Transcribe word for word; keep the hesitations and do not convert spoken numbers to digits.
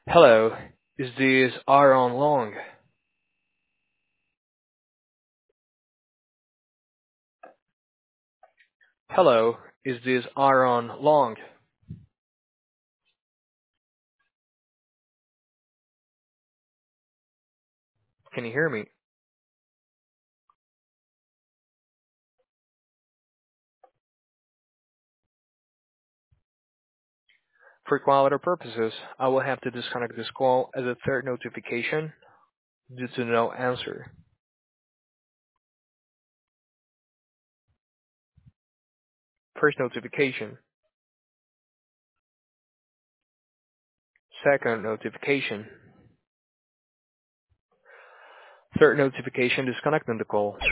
Hello, is this Aaron Long? Hello, is this Aaron Long? Can you hear me? For quality purposes, I will have to disconnect this call as a third notification due to no answer. First notification. Second notification. Third notification disconnecting the call.